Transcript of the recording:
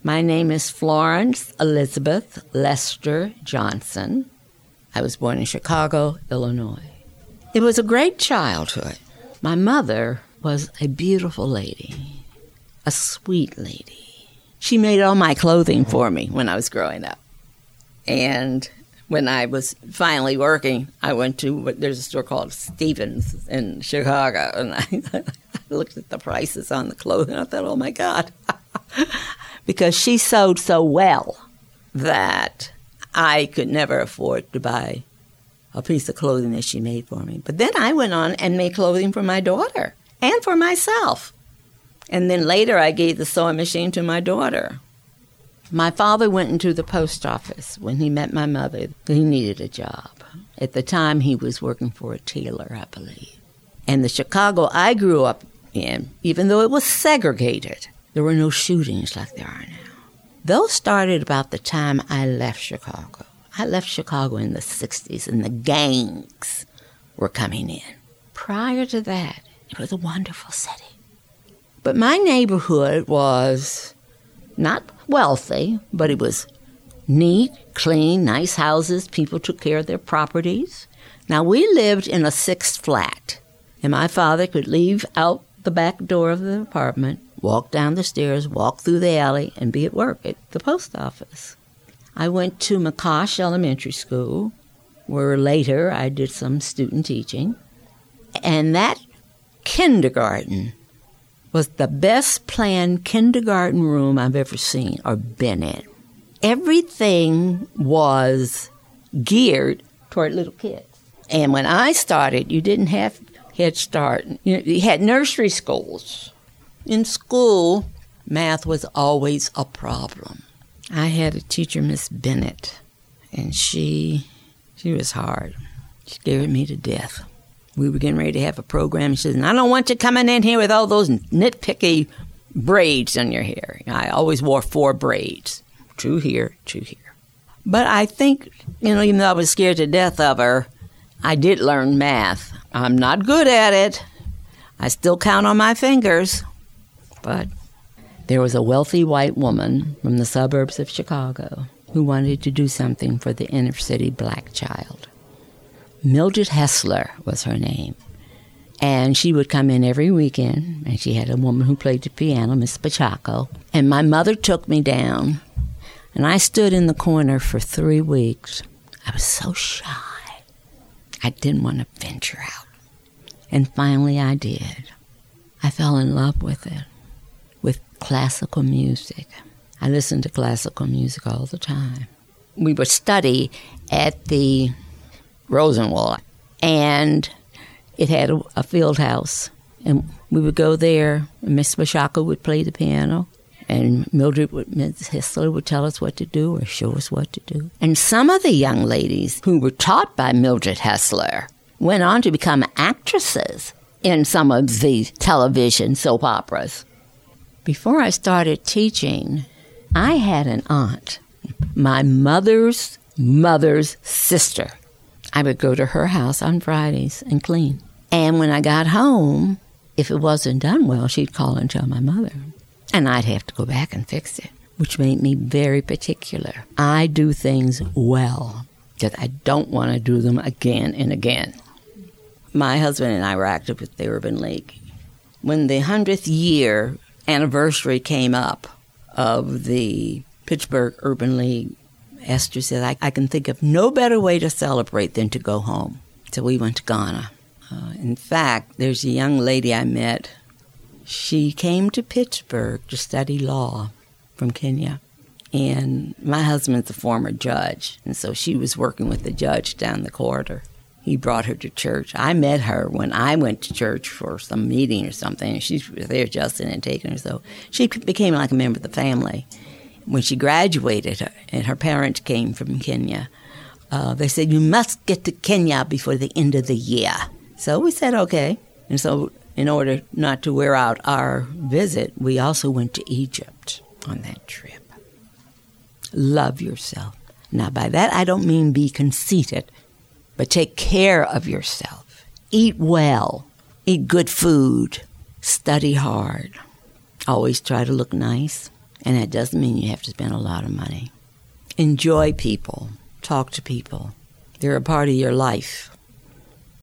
My name is Florence Elizabeth Lester Johnson. I was born in Chicago, Illinois. It was a great childhood. My mother was a beautiful lady, a sweet lady. She made all my clothing for me when I was growing up. And when I was finally working, I went to, there's a store called Stevens in Chicago, and I looked at the prices on the clothing. I thought, oh, my God. Because she sewed so well that I could never afford to buy a piece of clothing that she made for me. But then I went on and made clothing for my daughter and for myself. And then later I gave the sewing machine to my daughter. My father went into the post office when he met my mother. He needed a job. At the time, he was working for a tailor, I believe. And the Chicago I grew up in, even though it was segregated, there were no shootings like there are now. Those started about the time I left Chicago. I left Chicago in the 60s, and the gangs were coming in. Prior to that, it was a wonderful city. But my neighborhood was not wealthy, but it was neat, clean, nice houses. People took care of their properties. Now, we lived in a 6th flat, and my father could leave out the back door of the apartment, walk down the stairs, walk through the alley, and be at work at the post office. I went to McCosh Elementary School, where later I did some student teaching. And that kindergarten was the best planned kindergarten room I've ever seen or been in. Everything was geared toward little kids. And when I started, you didn't have Head Start. You had nursery schools. In school, math was always a problem. I had a teacher, Miss Bennett, and she was hard. She scared me to death. We were getting ready to have a program, and she said, I don't want you coming in here with all those nitpicky braids in your hair. I always wore 4 braids. 2 here, 2 here. But I think, even though I was scared to death of her, I did learn math. I'm not good at it. I still count on my fingers. But there was a wealthy white woman from the suburbs of Chicago who wanted to do something for the inner city black child. Mildred Hessler was her name. And she would come in every weekend, and she had a woman who played the piano, Miss Pachaco. And my mother took me down, and I stood in the corner for 3 weeks. I was so shy. I didn't want to venture out. And finally I did. I fell in love with it, with classical music. I listened to classical music all the time. We would study at the Rosenwald, and it had a field house. And we would go there, and Miss Pachaco would play the piano, and Miss Hessler would tell us what to do or show us what to do. And some of the young ladies who were taught by Mildred Hessler went on to become actresses in some of the television soap operas. Before I started teaching, I had an aunt, my mother's mother's sister. I would go to her house on Fridays and clean. And when I got home, if it wasn't done well, she'd call and tell my mother. And I'd have to go back and fix it, which made me very particular. I do things well, because I don't want to do them again and again. My husband and I were active with the Urban League. When the 100th year anniversary came up of the Pittsburgh Urban League, Esther said, I can think of no better way to celebrate than to go home. So we went to Ghana. In fact, there's a young lady I met. She came to Pittsburgh to study law from Kenya. And my husband's a former judge, and so she was working with the judge down the corridor. He brought her to church. I met her when I went to church for some meeting or something, and she was there Justin and taking her. So she became like a member of the family. When she graduated, and her parents came from Kenya, they said, you must get to Kenya before the end of the year. So we said, okay. And so in order not to wear out our visit, we also went to Egypt on that trip. Love yourself. Now, by that, I don't mean be conceited, but take care of yourself. Eat well. Eat good food. Study hard. Always try to look nice And that doesn't mean you have to spend a lot of money. Enjoy people. Talk to people. They're a part of your life.